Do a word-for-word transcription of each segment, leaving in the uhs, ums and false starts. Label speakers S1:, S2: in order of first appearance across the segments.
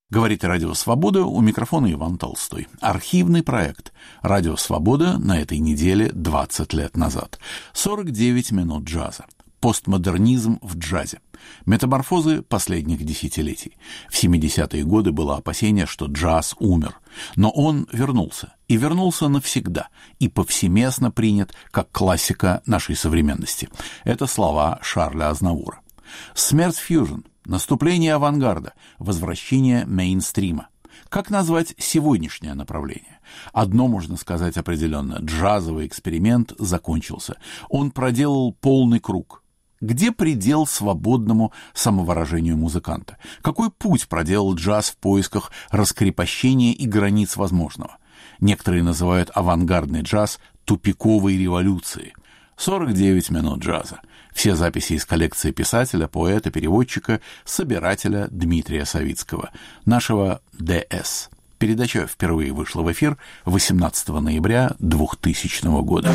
S1: Говорит Радио Свобода, у микрофона Иван Толстой. Архивный проект Радио Свобода на этой неделе двадцать лет назад. сорок девять минут джаза. Постмодернизм в джазе. Метаморфозы последних десятилетий. В семидесятые годы было опасение, что джаз умер. Но он вернулся. И вернулся навсегда. И повсеместно принят как классика нашей современности. Это слова Шарля Азнавура. Смерть фьюжн. Наступление авангарда, возвращение мейнстрима. Как назвать сегодняшнее направление? Одно можно сказать определенно. Джазовый эксперимент закончился. Он проделал полный круг. Где предел свободному самовыражению музыканта? Какой путь проделал джаз в поисках раскрепощения и границ возможного? Некоторые называют авангардный джаз тупиковой революцией. сорок девять минут джаза. Все записи из коллекции писателя, поэта, переводчика, собирателя Дмитрия Савицкого, нашего ДС. Передача впервые вышла в эфир восемнадцатого ноября двухтысячного года.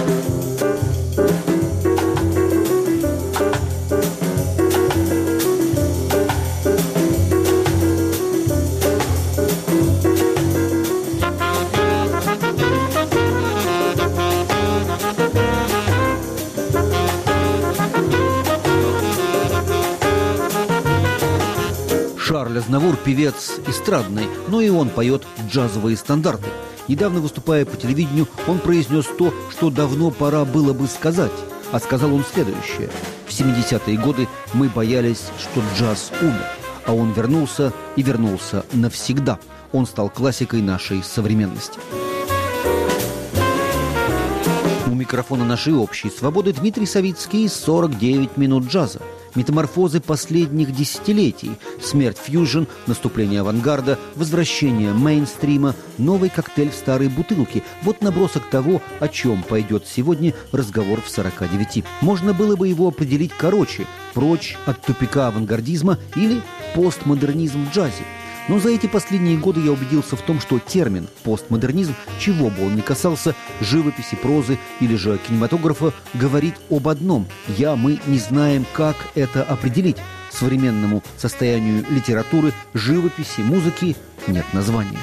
S2: Шарль Азнавур – певец эстрадный, но и он поет джазовые стандарты. Недавно, выступая по телевидению, он произнес то, что давно пора было бы сказать. А сказал он следующее. В семидесятые годы мы боялись, что джаз умер. А он вернулся и вернулся навсегда. Он стал классикой нашей современности. У микрофона нашей общей свободы Дмитрий Савицкий, сорок девять минут джаза. Метаморфозы последних десятилетий, смерть фьюжн, наступление авангарда, возвращение мейнстрима, новый коктейль в старой бутылке. Вот набросок того, о чем пойдет сегодня разговор в сорока девяти. Можно было бы его определить короче: прочь от тупика авангардизма или постмодернизм в джазе. Но за эти последние годы я убедился в том, что термин «постмодернизм», чего бы он ни касался, живописи, прозы или же кинематографа, говорит об одном. Я, мы не знаем, как это определить. Современному состоянию литературы, живописи, музыки нет названия.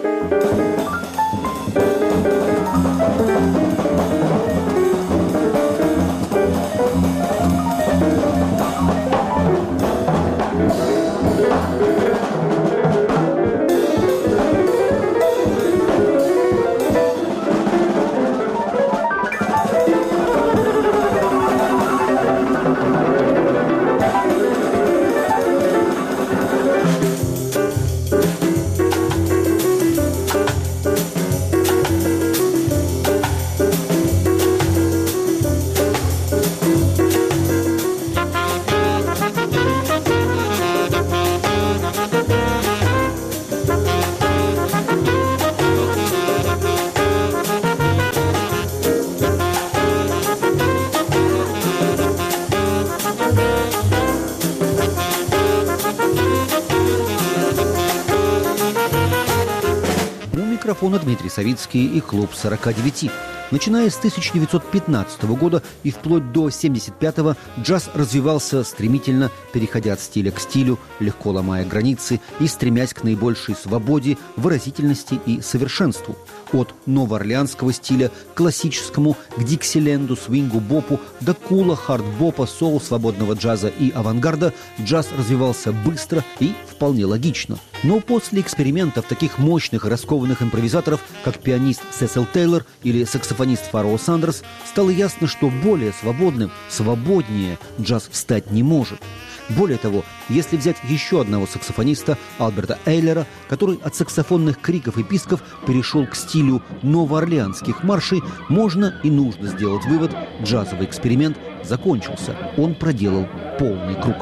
S2: Дмитрий Савицкий и клуб сорока девяти. Начиная с тысяча девятьсот пятнадцатого года и вплоть до семьдесят пятого джаз развивался стремительно, переходя от стиля к стилю, легко ломая границы и стремясь к наибольшей свободе, выразительности и совершенству. От новоорлеанского стиля к классическому, к диксиленду, свингу, бопу, до кула, хард-бопа, соул, свободного джаза и авангарда джаз развивался быстро и вполне логично. Но после экспериментов таких мощных и раскованных импровизаторов, как пианист Сесил Тейлор или саксофонист Фароу Сандерс, стало ясно, что более свободным, свободнее джаз стать не может. Более того, если взять еще одного саксофониста, Альберта Эйлера, который от саксофонных криков и писков перешел к стилю новоорлеанских маршей, можно и нужно сделать вывод: джазовый эксперимент закончился. Он проделал полный круг.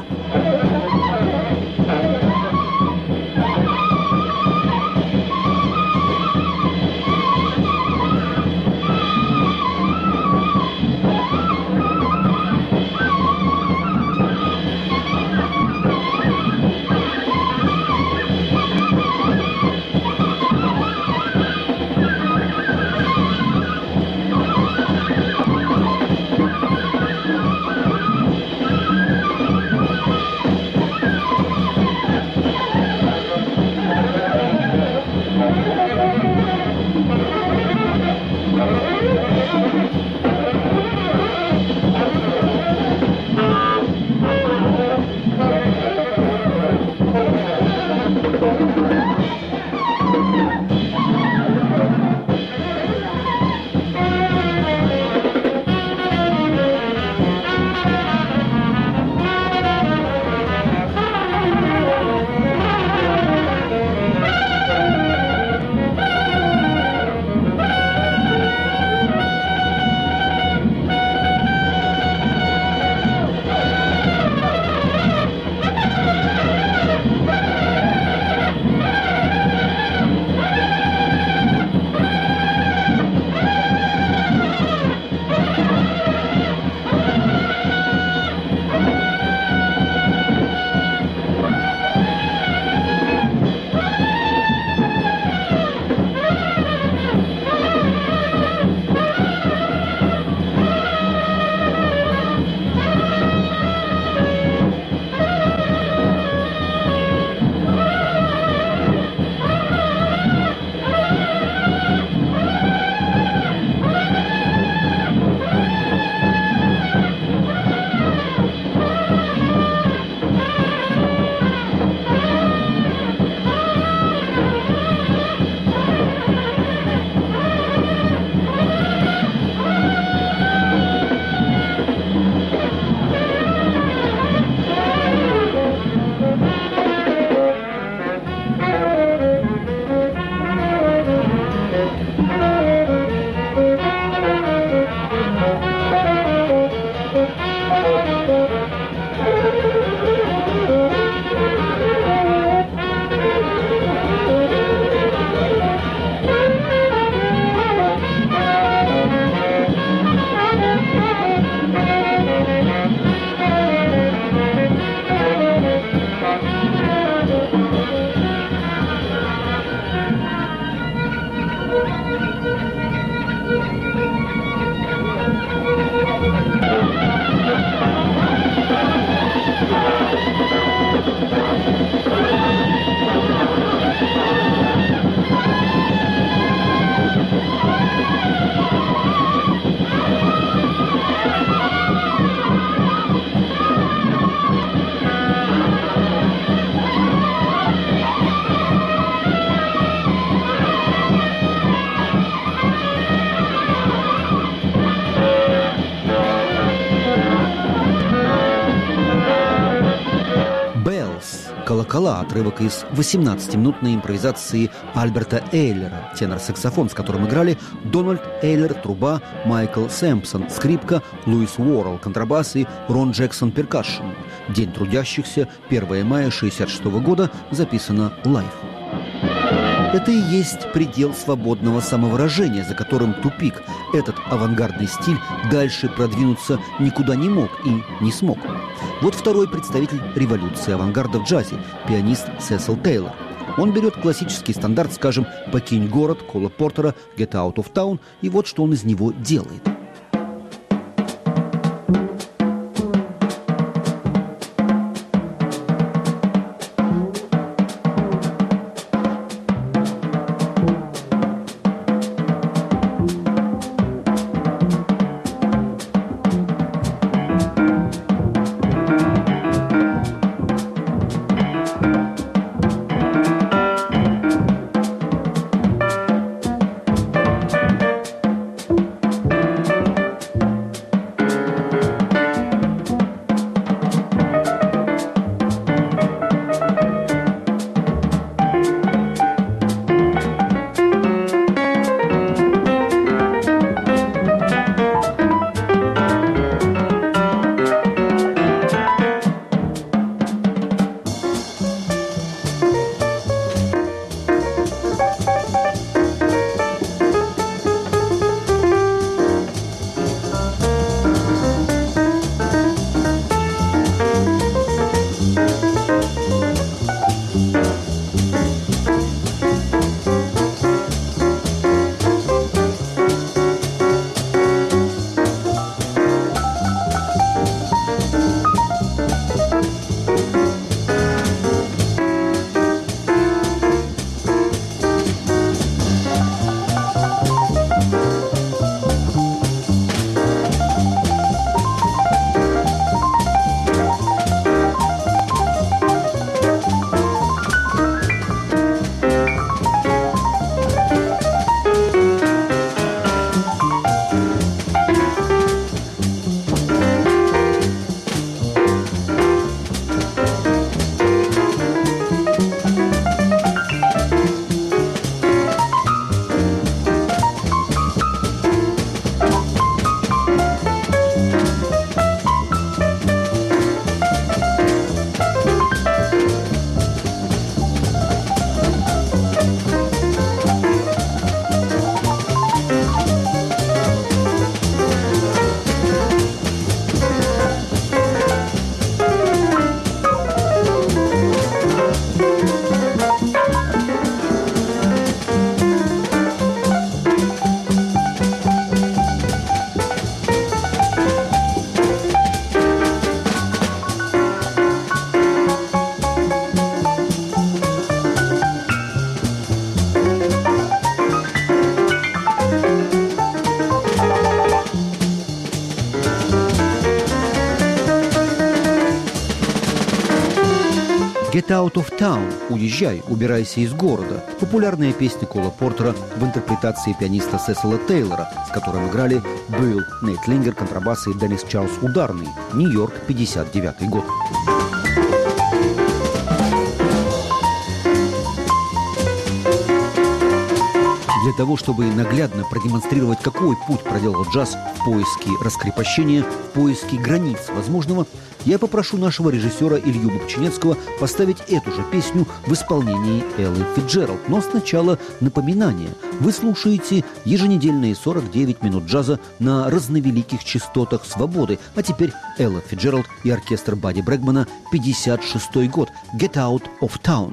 S2: «Колокола» — отрывок из восемнадцатиминутной импровизации Альберта Эйлера, тенор-саксофон, с которым играли Дональд Эйлер, труба, Майкл Сэмпсон, скрипка, Луис Уоррелл, контрабас и Рон Джексон, перкашн. День трудящихся, первое мая шестьдесят шестого года, записано «Лайф». Это и есть предел свободного самовыражения, за которым тупик. Этот авангардный стиль дальше продвинуться никуда не мог и не смог. Вот второй представитель революции авангарда в джазе – пианист Сесил Тейлор. Он берет классический стандарт, скажем, «Покинь город» Кола Портера, «Get Out of Town», и вот что он из него делает. «Get Out of Town» – «Уезжай, убирайся из города» – популярная песня Кола Портера в интерпретации пианиста Сесила Тейлора, с которым играли Билл Нейт Лингер, контрабас и Деннис Чарльз ударный. Нью-Йорк, пятьдесят девятый год. Для того, чтобы наглядно продемонстрировать, какой путь проделал джаз в поиске раскрепощения, в поиске границ возможного, я попрошу нашего режиссера Илью Бобчинецкого поставить эту же песню в исполнении Эллы Фицджеральд. Но сначала напоминание. Вы слушаете еженедельные сорок девять минут джаза на разновеликих частотах свободы. А теперь Элла Фицджеральд и оркестр Бадди Брэгмана, пятьдесят шестой год. «Get Out of Town».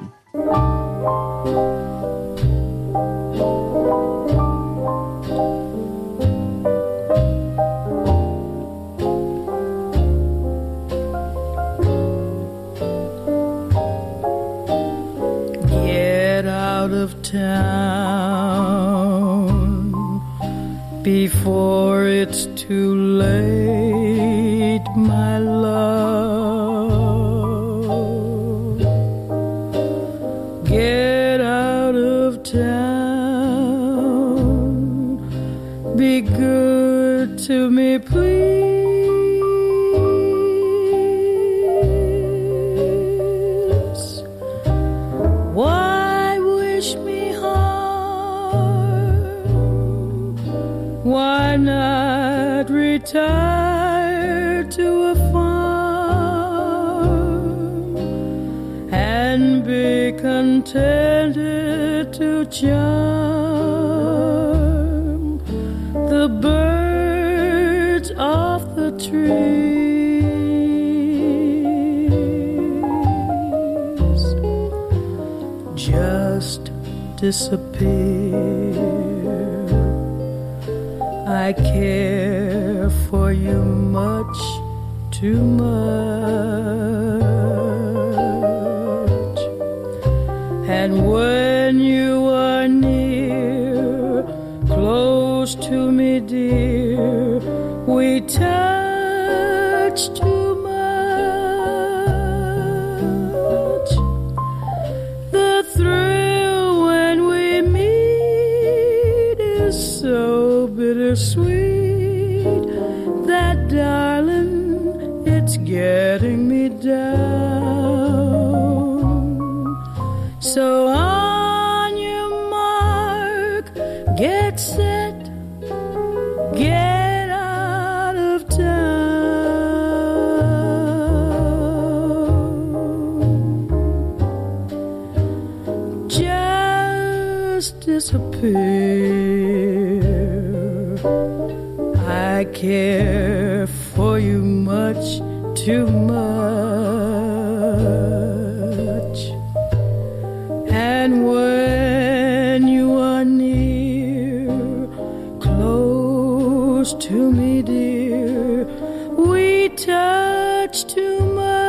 S3: Town before it's too late, my love. Get out of town, be good to me, please. Why wish me harm? Why not retire to a farm and be contented to charm the birds off the trees? Just disappear. I care for you much, too much. And when you are near, close to me, dear, we touch too much. The thrill when we meet is so bittersweet that, darling, it's getting me down. So on your mark, get set, get out of town. Just disappear. I care for you much, too much. And when you are near, close to me, dear, we touch too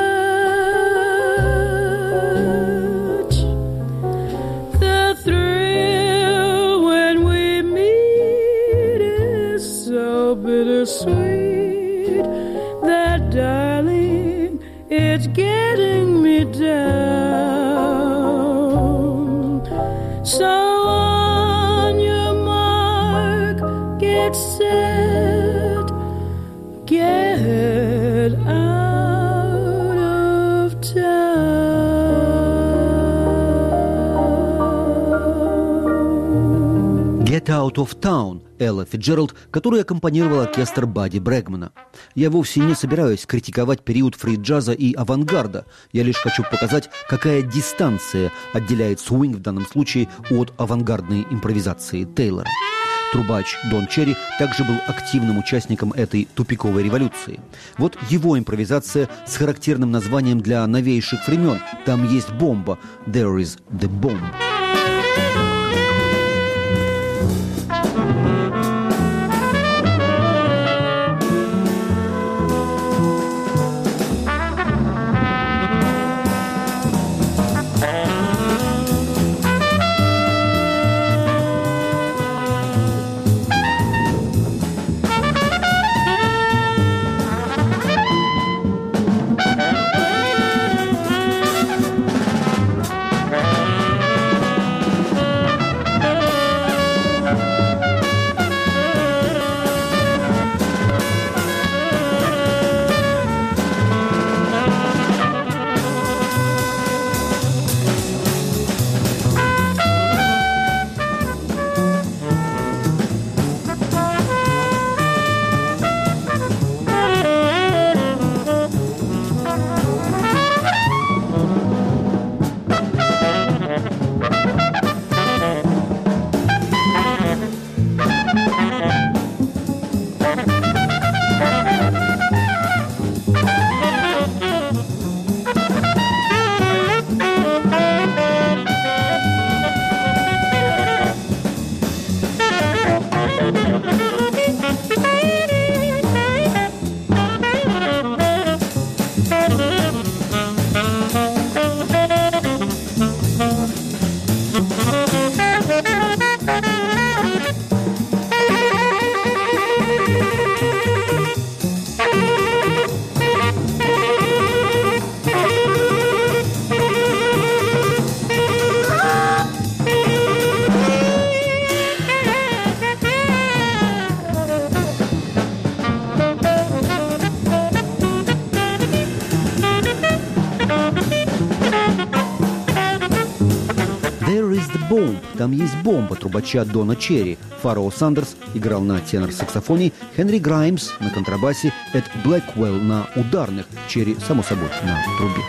S3: much. The thrill when we meet is so bittersweet that, darling, it's getting me down. So on your mark, get set, get out of town.
S2: «Get Out of Town» Элла Фицджеральд, который аккомпанировал оркестр Бадди Брэгмана. Я вовсе не собираюсь критиковать период фри-джаза и авангарда. Я лишь хочу показать, какая дистанция отделяет свинг в данном случае от авангардной импровизации Тейлора. Трубач Дон Черри также был активным участником этой тупиковой революции. Вот его импровизация с характерным названием для новейших времен. Там есть бомба. «There is the bomb». Там есть бомба трубача Дона Черри. Фароу Сандерс играл на тенор-саксофоне, Хенри Граймс на контрабасе, Эд Блэквелл на ударных, Черри, само собой, на трубе.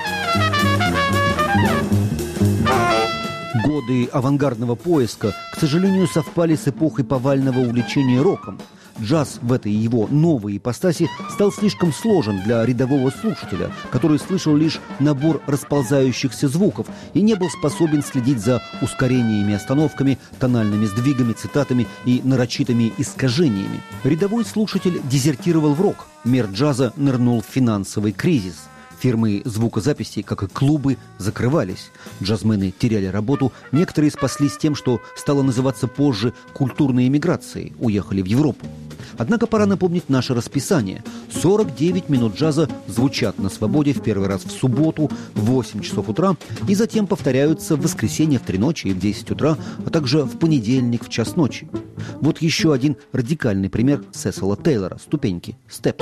S2: Годы авангардного поиска, к сожалению, совпали с эпохой повального увлечения роком. Джаз в этой его новой ипостаси стал слишком сложен для рядового слушателя, который слышал лишь набор расползающихся звуков и не был способен следить за ускорениями, остановками, тональными сдвигами, цитатами и нарочитыми искажениями. Рядовой слушатель дезертировал в рок. Мир джаза нырнул в финансовый кризис. Фирмы звукозаписи, как и клубы, закрывались. Джазмены теряли работу, некоторые спаслись тем, что стало называться позже культурной эмиграцией, уехали в Европу. Однако пора напомнить наше расписание. сорок девять минут джаза звучат на свободе в первый раз в субботу в восемь часов утра и затем повторяются в воскресенье в три ночи и в десять утра, а также в понедельник в час ночи. Вот еще один радикальный пример Сесила Тейлора «Ступеньки» «Steps».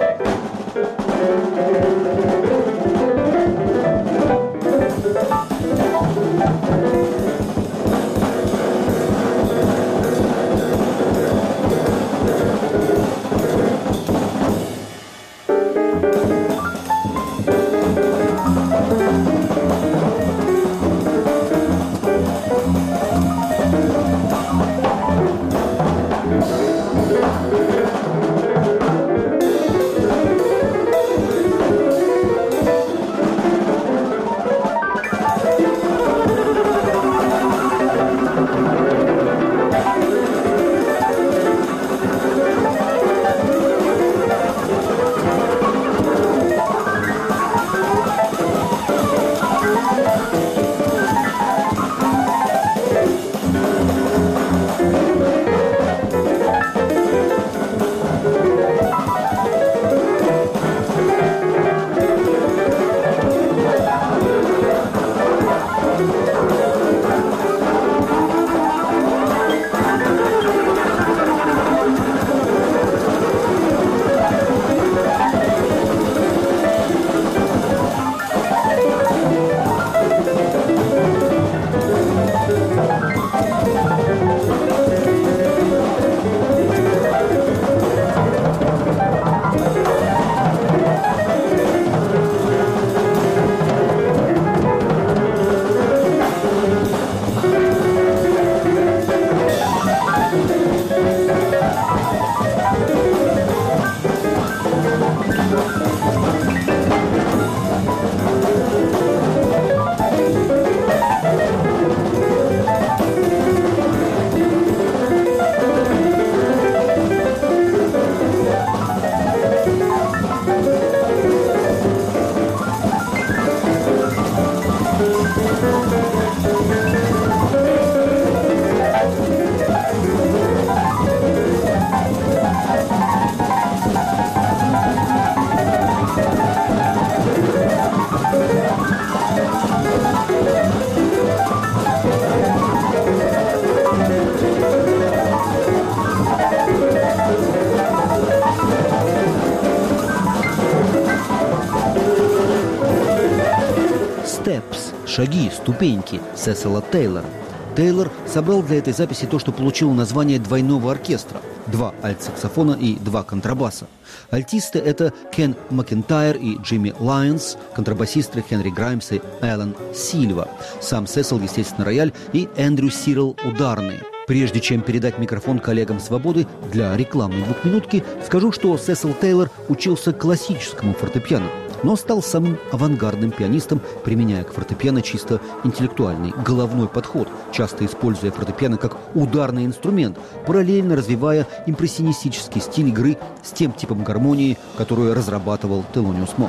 S2: «Steps» – «Шаги», «Ступеньки» Сесила Тейлора. Тейлор собрал для этой записи то, что получило название двойного оркестра – два альт-саксофона и два контрабаса. Альтисты – это Кен Макентайр и Джимми Лайонс, контрабасисты Хенри Граймс и Эллен Сильва. Сам Сесил, естественно, рояль, и Эндрю Сирл – ударные. Прежде чем передать микрофон коллегам «Свободы» для рекламной двухминутки, скажу, что Сесил Тейлор учился классическому фортепиано, но стал самым авангардным пианистом, применяя к фортепиано чисто интеллектуальный головной подход, часто используя фортепиано как ударный инструмент, параллельно развивая импрессионистический стиль игры с тем типом гармонии, которую разрабатывал Телониус Монк.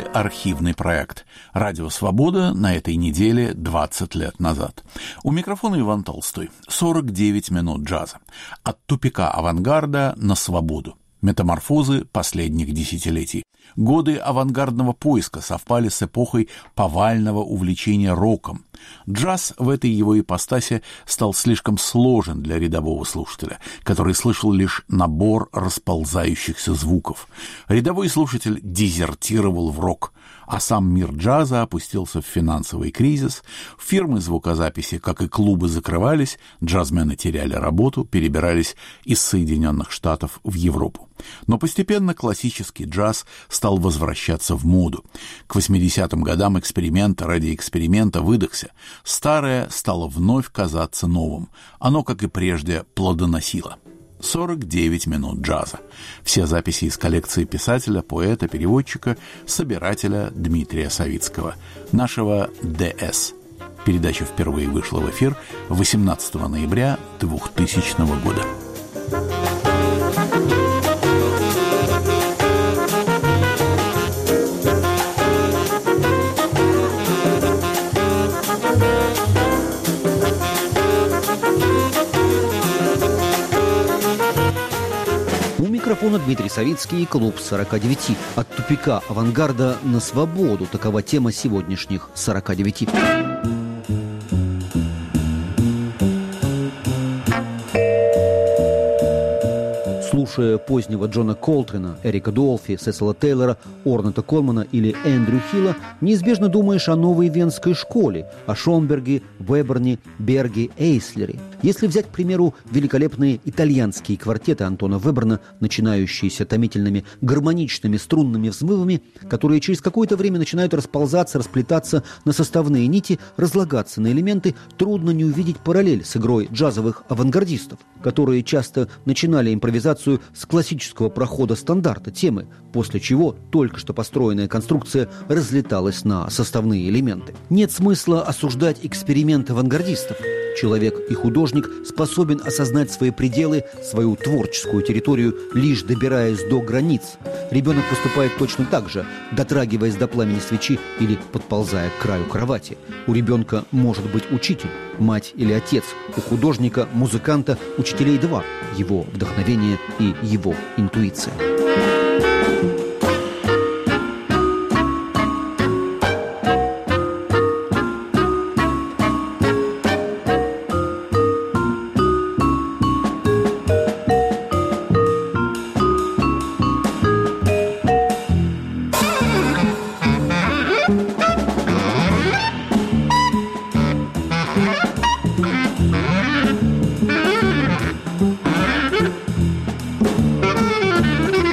S1: архивный проект. Радио «Свобода» на этой неделе двадцать лет назад. У микрофона Иван Толстой. сорок девять минут джаза. От тупика авангарда на свободу. Метаморфозы последних десятилетий. Годы авангардного поиска совпали с эпохой повального увлечения роком. Джаз в этой его ипостаси стал слишком сложен для рядового слушателя, который слышал лишь набор расползающихся звуков. Рядовой слушатель дезертировал в рок, а сам мир джаза опустился в финансовый кризис, фирмы звукозаписи, как и клубы, закрывались, джазмены теряли работу, перебирались из Соединенных Штатов в Европу. Но постепенно классический джаз стал возвращаться в моду. К восьмидесятым годам эксперимент ради эксперимента выдохся. Старое стало вновь казаться новым. Оно, как и прежде, плодоносило. сорок девять минут джаза. Все записи из коллекции писателя, поэта, переводчика, собирателя Дмитрия Савицкого, нашего ДС. Передача впервые вышла в эфир восемнадцатого ноября двухтысячного года.
S2: У микрофона Дмитрий Савицкий и клуб сорока девяти. От тупика авангарда на свободу. Такова тема сегодняшних сорока девяти. Слушая позднего Джона Колтрена, Эрика Долфи, Сесила Тейлора, Орнета Колмана или Эндрю Хилла, неизбежно думаешь о новой венской школе, о Шонберге, Веберне, Берге, Эйслере. Если взять, к примеру, великолепные итальянские квартеты Антона Веберна, начинающиеся томительными гармоничными струнными взмывами, которые через какое-то время начинают расползаться, расплетаться на составные нити, разлагаться на элементы, трудно не увидеть параллель с игрой джазовых авангардистов, которые часто начинали импровизацию с классического прохода стандарта темы, после чего только что построенная конструкция разлеталась на составные элементы. Нет смысла осуждать эксперимент авангардистов. Человек и художник способен осознать свои пределы, свою творческую территорию, лишь добираясь до границ. Ребенок поступает точно так же, дотрагиваясь до пламени свечи или подползая к краю кровати. У ребенка может быть учитель, мать или отец. У художника, музыканта, учителей два. Его вдохновение и его интуиция.
S4: Thank you.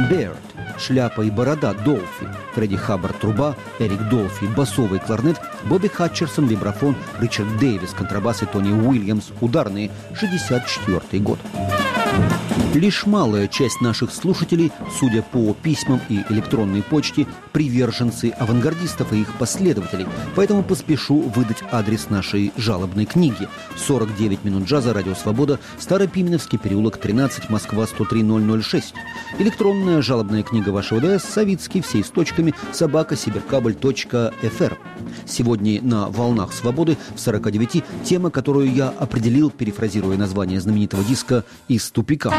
S2: Beard, шляпа и борода Долфи, Фредди Хаббард труба, Эрик Долфи басовый кларнет, Бобби Хатчерсон вибрафон, Ричард Дэвис контрабас и Тони Уильямс ударные, шестьдесят четвёртый год. Лишь малая часть наших слушателей, судя по письмам и электронной почте, приверженцы авангардистов и их последователей. Поэтому поспешу выдать адрес нашей жалобной книги. сорок девять минут джаза, Радио Свобода, Старопименовский переулок, тринадцать, Москва, сто три ноль ноль шесть. Электронная жалобная книга вашего ДС, Савицкий, все с точками, собака, сибиркабель точка эф эр. Сегодня на «Волнах Свободы» в сорока девяти тема, которую я определил, перефразируя название знаменитого диска «Из тупика».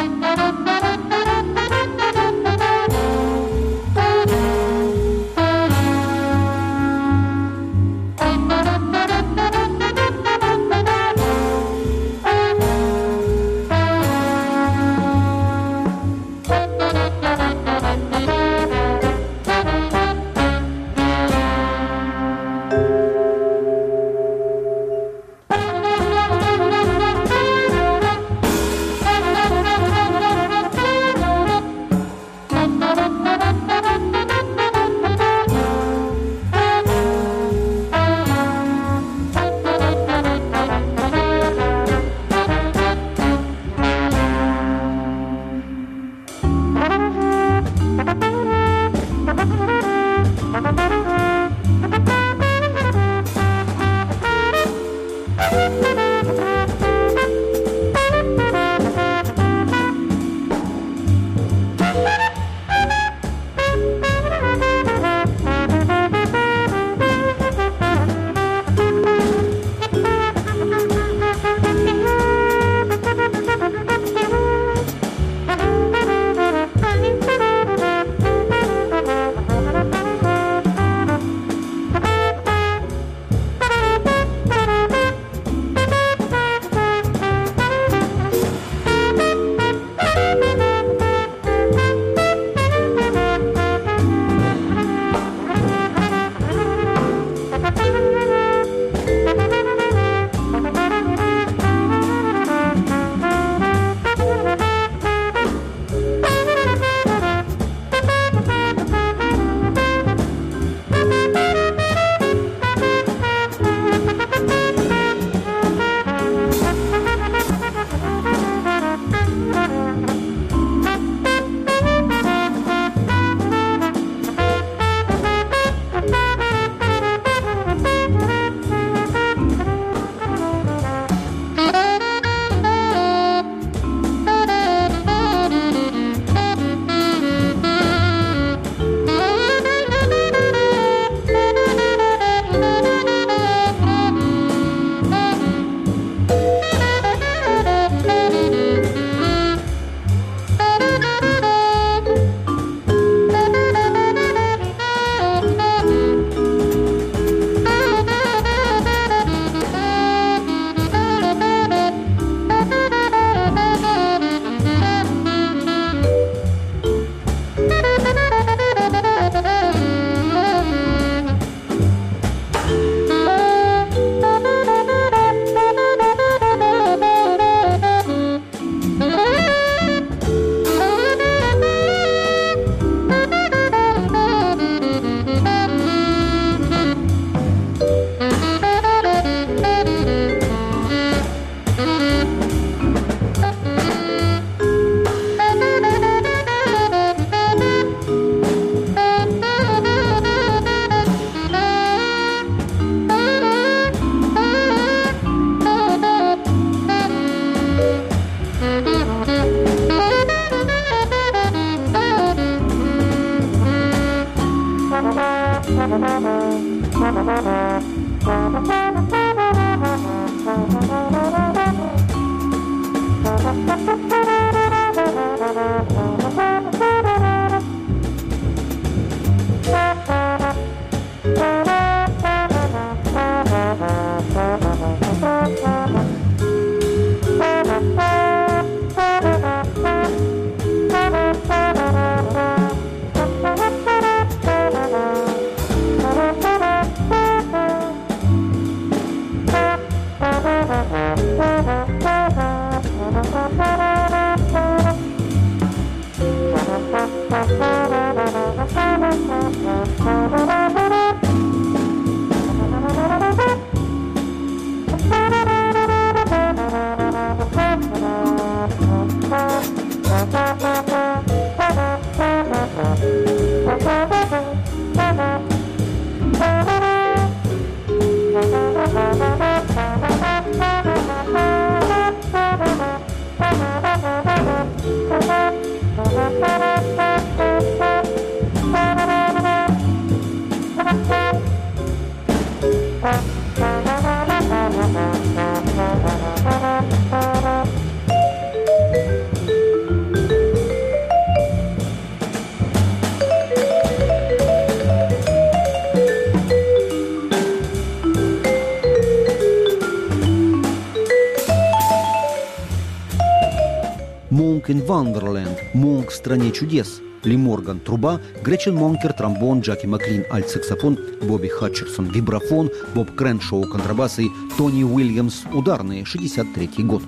S2: Монк in Wonderland, Монк в стране чудес. Ли Морган – труба, Гретчен Монкер – тромбон, Джаки Маклин – альт-саксофон, Бобби Хатчерсон – вибрафон, Боб Креншоу – контрабасы, Тони Уильямс – ударные, шестьдесят третий год.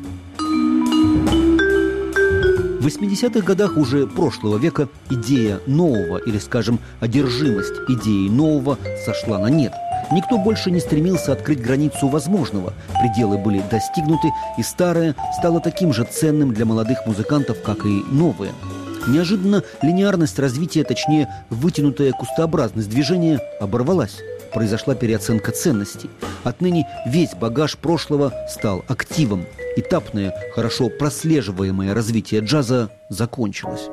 S2: В восьмидесятых годах уже прошлого века идея нового, или, скажем, одержимость идеей нового сошла на нет. Никто больше не стремился открыть границу возможного, пределы были достигнуты, и старое стало таким же ценным для молодых музыкантов, как и новое. Неожиданно линеарность развития, точнее, вытянутая кустообразность движения оборвалась. Произошла переоценка ценностей. Отныне весь багаж прошлого стал активом. Этапное, хорошо прослеживаемое развитие джаза закончилось.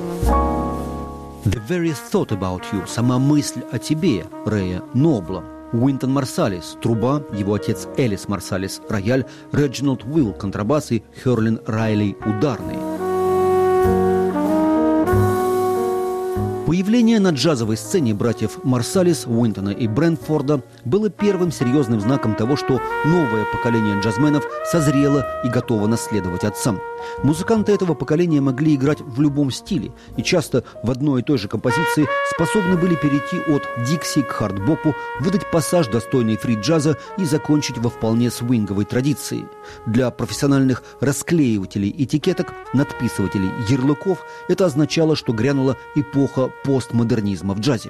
S2: very thought about you, сама мысль о тебе, Рэя Нобла. Уинтон Марсалис, труба, его отец Элис Марсалис, рояль, Реджиналд Уилл, контрабас и Херлин Райли, ударные. Появление на джазовой сцене братьев Марсалис, Уинтона и Брентфорда было первым серьезным знаком того, что новое поколение джазменов созрело и готово наследовать отцам. Музыканты этого поколения могли играть в любом стиле и часто в одной и той же композиции способны были перейти от дикси к хард-бопу, выдать пассаж, достойный фри-джаза, и закончить во вполне свинговой традиции. Для профессиональных расклеивателей этикеток, надписывателей ярлыков это означало, что грянула эпоха постмодернизма в джазе.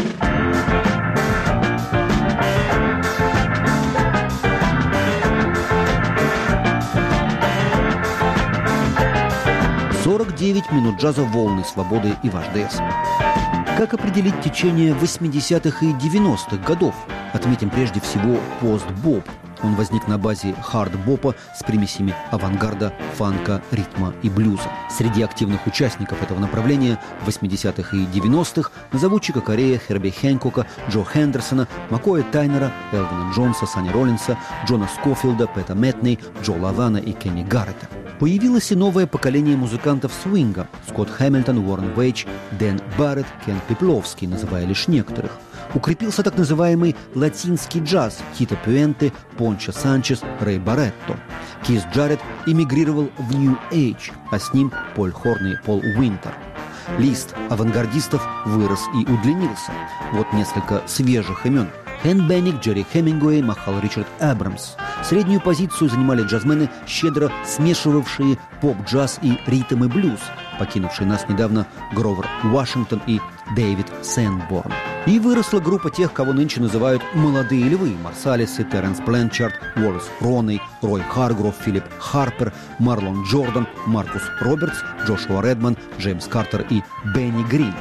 S2: сорок девять минут джаза, волны свободы и ваш ДС. Как определить течение восьмидесятых и девяностых годов? Отметим прежде всего пост-боп. Он возник на базе хард-бопа с примесями авангарда, фанка, ритма и блюза. Среди активных участников этого направления восьмидесятых и девяностых назову Чика Корея, Херби Хэнкока, Джо Хендерсона, Маккоя Тайнера, Элвина Джонса, Санни Роллинса, Джона Скофилда, Пэта Мэтней, Джо Лавана и Кенни Гаррета. Появилось и новое поколение музыкантов свинга – Скотт Хэмилтон, Уоррен Вейдж, Дэн Барретт, Кен Пепловский, называя лишь некоторых. Укрепился так называемый латинский джаз – Тито Пуэнте, Пончо Санчес, Рэй Барретто. Кис Джарретт эмигрировал в New Age, а с ним Поль Хорн и Пол Уинтер. Лист авангардистов вырос и удлинился. Вот несколько свежих имен. Хэн Бенник, Джерри Хемингуэй, махал Ричард Абрамс. Среднюю позицию занимали джазмены, щедро смешивавшие поп-джаз и ритм и блюз, покинувшие нас недавно Гровер Вашингтон и Дэвид Сэндборн. И выросла группа тех, кого нынче называют «молодые львы» – Марсалисы, Теренс Бленчард, Уоллес Роней, Рой Харгров, Филипп Харпер, Марлон Джордан, Маркус Робертс, Джошуа Редман, Джеймс Картер и Бенни Грин.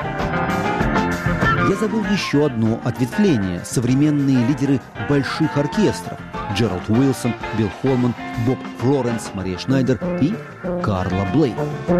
S2: Я забыл еще одно ответвление – современные лидеры больших оркестров – Джеральд Уилсон, Билл Холман, Боб Флоренс, Мария Шнайдер и Карла Блей.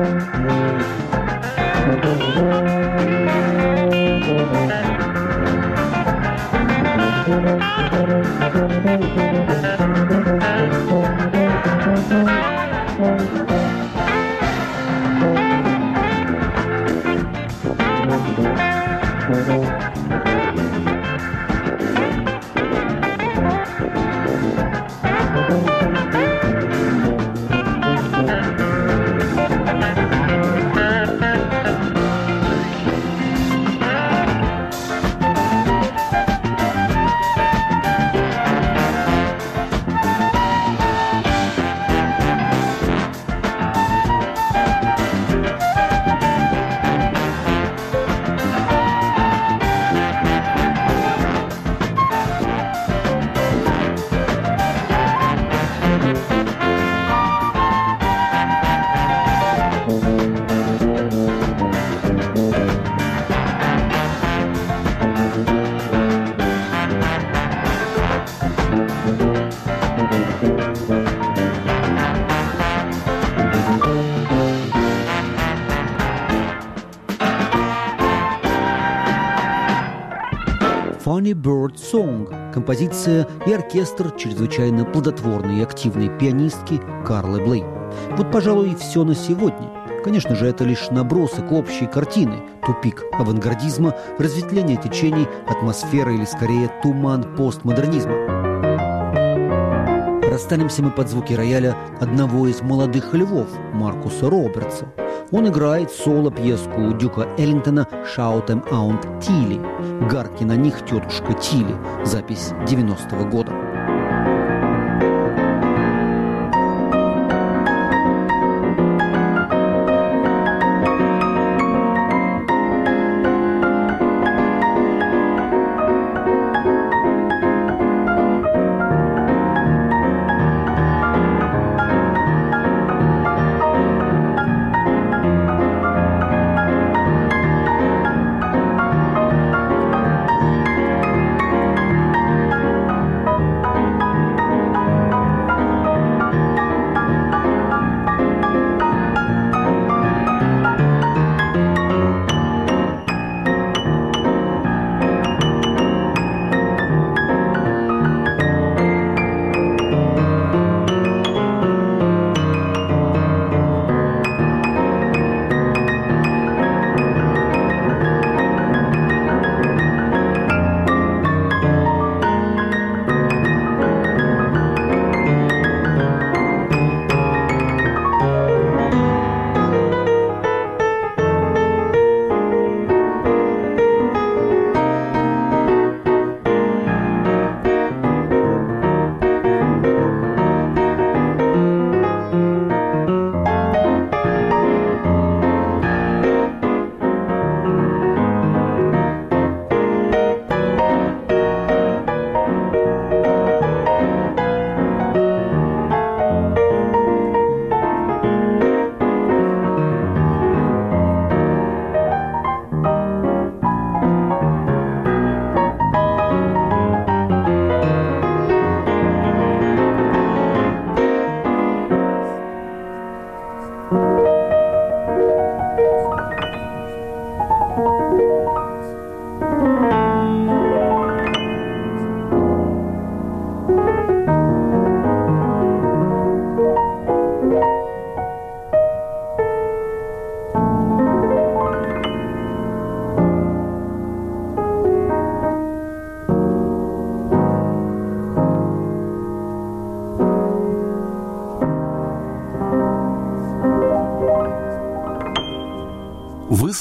S2: «Funny Bird Song» – композиция и оркестр чрезвычайно плодотворной и активной пианистки Карлы Блей. Вот, пожалуй, и все на сегодня. Конечно же, это лишь набросок общей картины, тупик авангардизма, разветвление течений, атмосфера или, скорее, туман постмодернизма. Расстанемся мы под звуки рояля одного из молодых львов, Маркуса Робертса. Он играет соло-пьеску Дюка Эллингтона «Shout 'em out, Тилли». «Гарки на них, тетушка Тилли». Запись девяностого года.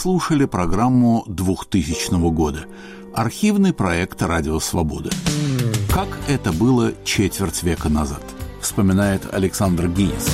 S1: слушали программу двухтысячного года, архивный проект «Радио Свобода». Как это было четверть века назад, вспоминает Александр Гинис.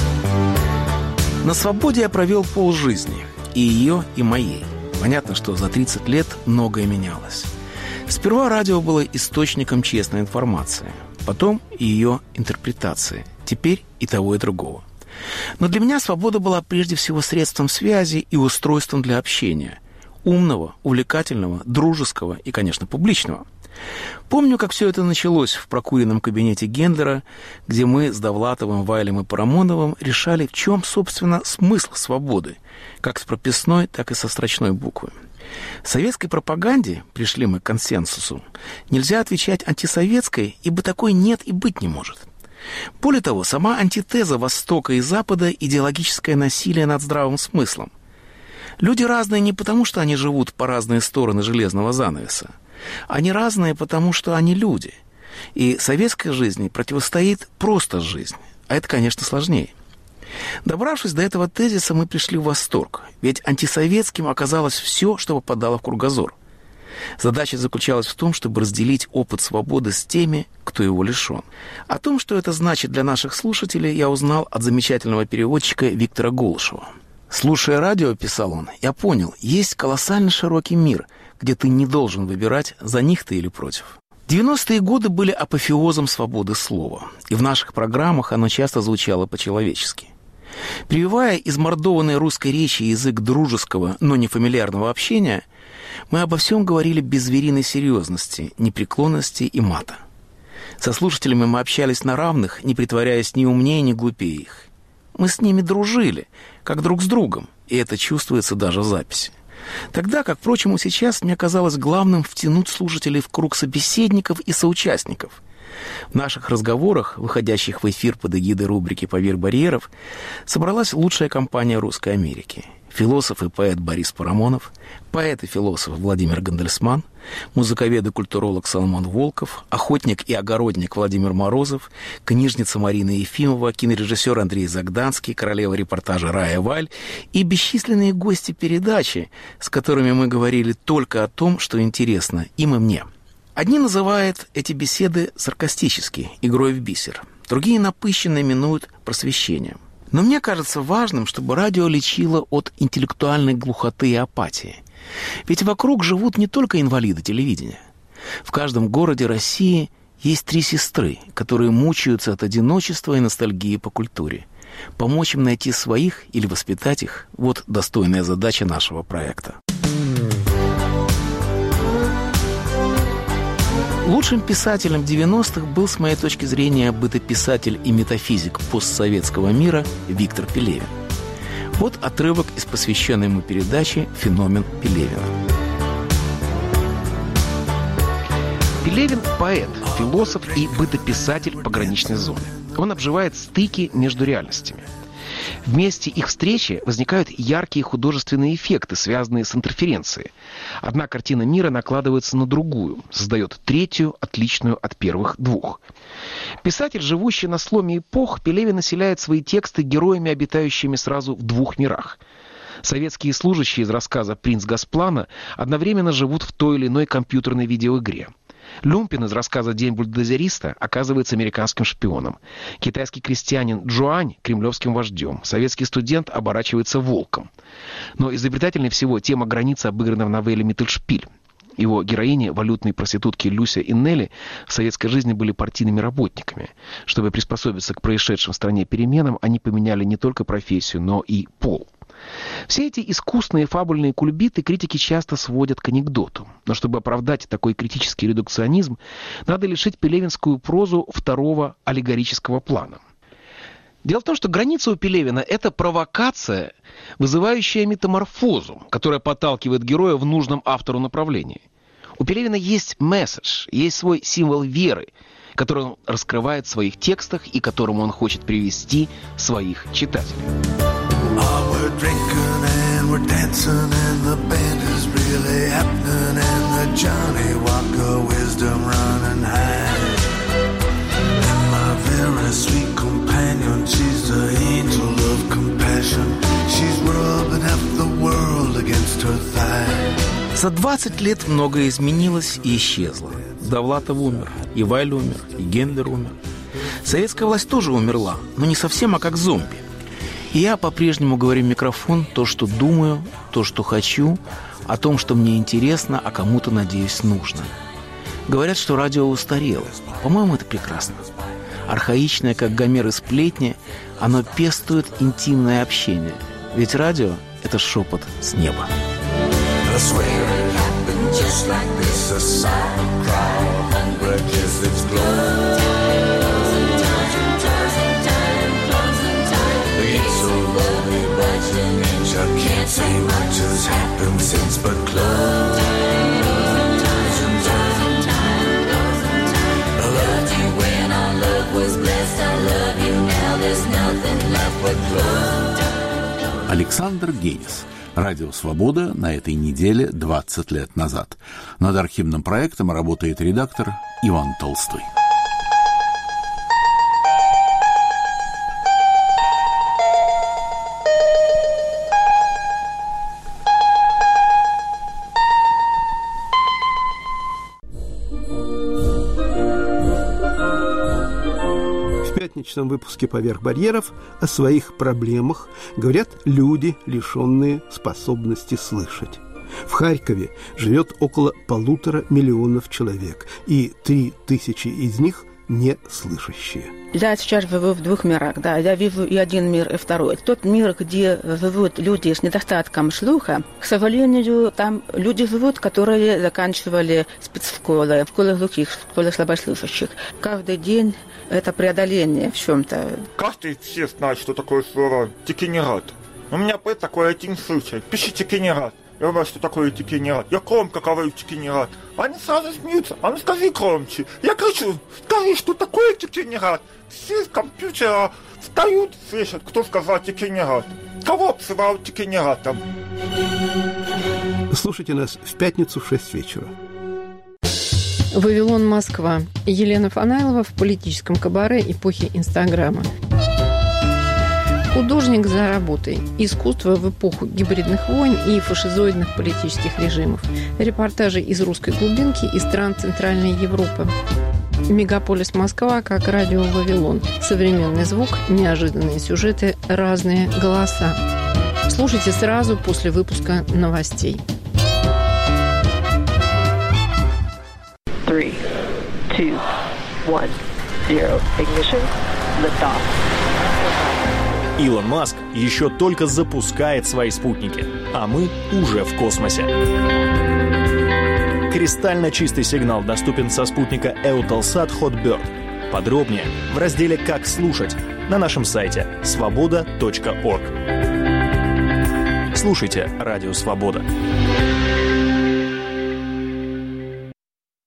S4: На свободе я провел полжизни, и ее, и моей. Понятно, что за тридцать лет многое менялось. Сперва радио было источником честной информации, потом ее интерпретации, теперь и того, и другого. Но для меня свобода была прежде всего средством связи и устройством для общения. Умного, увлекательного, дружеского и, конечно, публичного. Помню, как все это началось в прокуренном кабинете Гендлера, где мы с Довлатовым, Вайлем и Парамоновым решали, в чем, собственно, смысл свободы, как с прописной, так и со строчной буквы. В советской пропаганде, пришли мы к консенсусу, нельзя отвечать антисоветской, ибо такой нет и быть не может. Более того, сама антитеза Востока и Запада – идеологическое насилие над здравым смыслом. Люди разные не потому, что они живут по разные стороны железного занавеса. Они разные, потому что они люди. И советской жизни противостоит просто жизнь. А это, конечно, сложнее. Добравшись до этого тезиса, мы пришли в восторг. Ведь антисоветским оказалось все, что попадало в кругозор. Задача заключалась в том, чтобы разделить опыт свободы с теми, кто его лишен. О том, что это значит для наших слушателей, я узнал от замечательного переводчика Виктора Голышева. «Слушая радио, — писал он, — я понял, есть колоссально широкий мир, где ты не должен выбирать, за них ты или против». девяностые годы были апофеозом свободы слова, и в наших программах оно часто звучало по-человечески. Прививая измордованной русской речи язык дружеского, но не фамильярного общения, мы обо всем говорили без звериной серьезности, непреклонности и мата. Со слушателями мы общались на равных, не притворяясь ни умнее, ни глупее их. Мы с ними дружили, как друг с другом, и это чувствуется даже в записи. Тогда, как, впрочем, и сейчас, мне казалось главным втянуть слушателей в круг собеседников и соучастников. В наших разговорах, выходящих в эфир под эгидой рубрики «Поверх барьеров», собралась лучшая компания Русской Америки. Философ и поэт Борис Парамонов, поэт и философ Владимир Гандельсман, музыковед и культуролог Соломон Волков, охотник и огородник Владимир Морозов, книжница Марина Ефимова, кинорежиссер Андрей Загданский, королева репортажа Рая Валь и бесчисленные гости передачи, с которыми мы говорили только о том, что интересно им и мне. Одни называют эти беседы саркастически, игрой в бисер, другие напыщенно именуют просвещением. Но мне кажется важным, чтобы радио лечило от интеллектуальной глухоты и апатии. Ведь вокруг живут не только инвалиды телевидения. В каждом городе России есть три сестры, которые мучаются от одиночества и ностальгии по культуре. Помочь им найти своих или воспитать их – вот достойная задача нашего проекта. Лучшим писателем девяностых был, с моей точки зрения, бытописатель и метафизик постсоветского мира Виктор Пелевин. Вот отрывок из посвященной ему передачи «Феномен Пелевина».
S5: Пелевин – поэт, философ и бытописатель пограничной зоны. Он обживает стыки между реальностями. В месте их встречи возникают яркие художественные эффекты, связанные с интерференцией. Одна картина мира накладывается на другую, создает третью, отличную от первых двух. Писатель, живущий на сломе эпох, Пелевин населяет свои тексты героями, обитающими сразу в двух мирах. Советские служащие из рассказа «Принц Госплана» одновременно живут в той или иной компьютерной видеоигре. Люмпин из рассказа «День бульдозериста» оказывается американским шпионом. Китайский крестьянин Джуань – кремлевским вождем. Советский студент оборачивается волком. Но изобретательнее всего тема границы обыграна в новелле «Миттельшпиль». Его героини, валютные проститутки Люся и Нелли, в советской жизни были партийными работниками. Чтобы приспособиться к происшедшим в стране переменам, они поменяли не только профессию, но и пол. Все эти искусные фабульные кульбиты критики часто сводят к анекдоту. Но чтобы оправдать такой критический редукционизм, надо лишить пелевинскую прозу второго аллегорического плана. Дело в том, что граница у Пелевина – это провокация, вызывающая метаморфозу, которая подталкивает героя в нужном автору направлении. У Пелевина есть месседж, есть свой символ веры, который он раскрывает в своих текстах и к которому он хочет привести своих читателей.
S6: Oh, we're drinking and we're dancing and the band is really happening and the Johnny Walker wisdom running high. And my very sweet companion, she's the angel of compassion. She's rubbing half the world against her thigh.
S4: За двадцать лет многое изменилось и исчезло. Довлатов умер, и Вайль умер, и Гендлер умер. Советская власть тоже умерла, но не совсем, а как зомби. И я по-прежнему говорю в микрофон то, что думаю, то, что хочу, о том, что мне интересно, а кому-то, надеюсь, нужно. Говорят, что радио устарело. По-моему, это прекрасно. Архаичное, как Гомер и сплетни, оно пестует интимное общение. Ведь радио – это шепот с неба.
S1: Александр Генис. Радио «Свобода» на этой неделе двадцать лет назад. Над архивным проектом работает редактор Иван Толстой.
S7: В пятничном выпуске «Поверх барьеров» о своих проблемах говорят люди, лишенные способности слышать. В Харькове живет около полутора миллионов человек, и три тысячи из них неслышащие.
S8: Я сейчас живу в двух мирах, да, я вижу и один мир, и второй. Тот мир, где живут люди с недостатком слуха, к сожалению, там люди живут, которые заканчивали спецшколы, школы глухих, школы слабослышащих. Каждый день это преодоление в чем-то.
S9: Каждый все знает, что такое слово «дегенерат». У меня был такой один случай. Пиши «дегенерат». Я говорю, что такое дегенерат. Я громко говорю «дегенерат». Они сразу смеются. А ну скажи громче. Я кричу, скажи, что такое дегенерат. Все с компьютера встают, слышат, кто сказал дегенерат. Кого обзывают дегенератом?
S7: Слушайте нас в пятницу в шесть вечера.
S10: «Вавилон, Москва». Елена Фанайлова в политическом кабаре эпохи Инстаграма. Художник за работой. Искусство в эпоху гибридных войн и фашизоидных политических режимов. Репортажи из русской глубинки и стран Центральной Европы. Мегаполис Москва как радио «Вавилон». Современный звук, неожиданные сюжеты, разные голоса. Слушайте сразу после выпуска новостей.
S11: Three, two, one, zero. Ignition. Liftoff.
S12: Илон Маск еще только запускает свои спутники, а мы уже в космосе. Кристально чистый сигнал доступен со спутника Eutelsat Hotbird. Подробнее в разделе «Как слушать» на нашем сайте свобода точка орг. Слушайте «Радио Свобода».